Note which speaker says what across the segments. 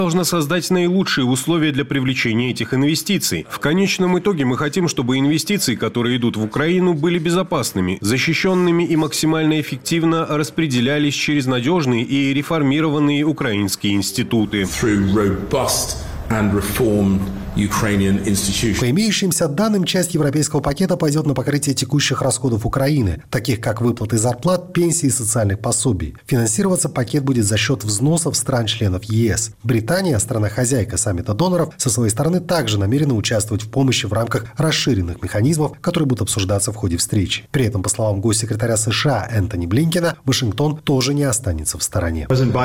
Speaker 1: должна создать наилучшие условия для привлечения этих инвестиций. В конечном итоге мы хотим, чтобы инвестиции, которые идут в Украину, были безопасными, защищенными и максимально эффективно распределялись через надежные и реформированные украинские институты.
Speaker 2: По имеющимся данным, часть европейского пакета пойдет на покрытие текущих расходов Украины, таких как выплаты зарплат, пенсий и социальных пособий. Финансироваться пакет будет за счет взносов стран-членов ЕС. Британия, страна-хозяйка саммита доноров, со своей стороны также намерена участвовать в помощи в рамках расширенных механизмов, которые будут обсуждаться в ходе встречи. При этом, по словам госсекретаря США Энтони Блинкена, Вашингтон тоже не останется в стороне.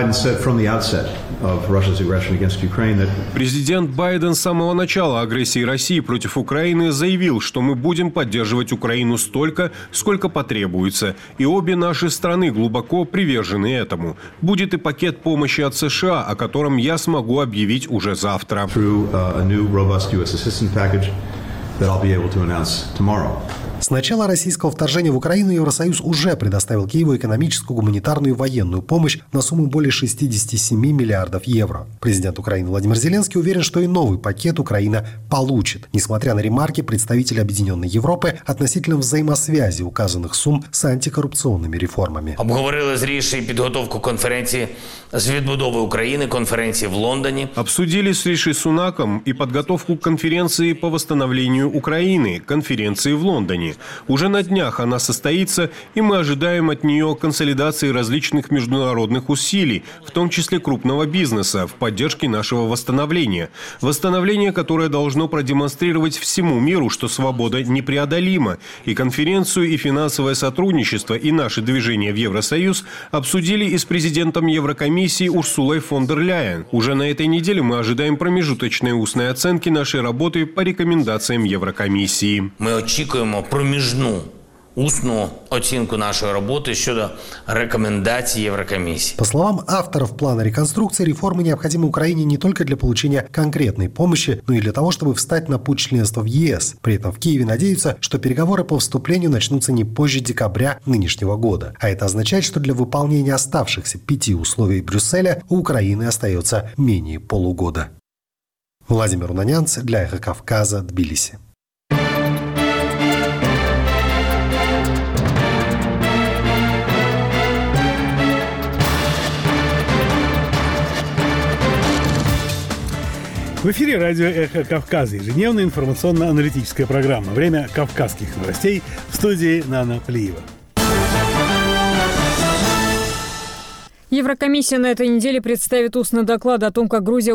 Speaker 1: Президент Байден с самого начала агрессии России против Украины заявил, что мы будем поддерживать Украину столько, сколько потребуется. И обе наши страны глубоко привержены этому. Будет и пакет помощи от США, о котором я смогу объявить уже завтра.
Speaker 2: С начала российского вторжения в Украину Евросоюз уже предоставил Киеву экономическую, гуманитарную и военную помощь на сумму более 67 миллиардов евро. Президент Украины Владимир Зеленский уверен, что и новый пакет Украина получит, несмотря на ремарки представителей Объединенной Европы относительно взаимосвязи указанных сумм с антикоррупционными реформами.
Speaker 3: Обговорили з Ріші підготовку конференції з відбудови України, конференции в Лондоне.
Speaker 1: Обсудили с Риши Сунаком и подготовку конференции по восстановлению Украины, конференции в Лондоне. Уже на днях она состоится, и мы ожидаем от нее консолидации различных международных усилий, в том числе крупного бизнеса, в поддержке нашего восстановления. Восстановление, которое должно продемонстрировать всему миру, что свобода непреодолима. И конференцию, и финансовое сотрудничество, и наше движение в Евросоюз обсудили и с президентом Еврокомиссии Урсулой фон дер Ляйен. Уже на этой неделе мы ожидаем промежуточной устной оценки нашей работы по рекомендациям Еврокомиссии.
Speaker 3: Мы очікуємо проміжну усну оцінку нашей работы щодо рекомендаций Еврокомиссии.
Speaker 2: По словам авторов плана реконструкции, реформы необходимы Украине не только для получения конкретной помощи, но и для того, чтобы встать на путь членства в ЕС. При этом в Киеве надеются, что переговоры по вступлению начнутся не позже декабря нынешнего года. А это означает, что для выполнения оставшихся 5 условий Брюсселя у Украины остается менее полугода. Владимир Унанянц для Эхо Кавказа, Тбилиси.
Speaker 4: В эфире радио «Эхо Кавказа», ежедневная информационно-аналитическая программа. Время кавказских новостей, в студии Нана Плиева.
Speaker 5: Еврокомиссия на этой неделе представит устный доклад о том, как Грузия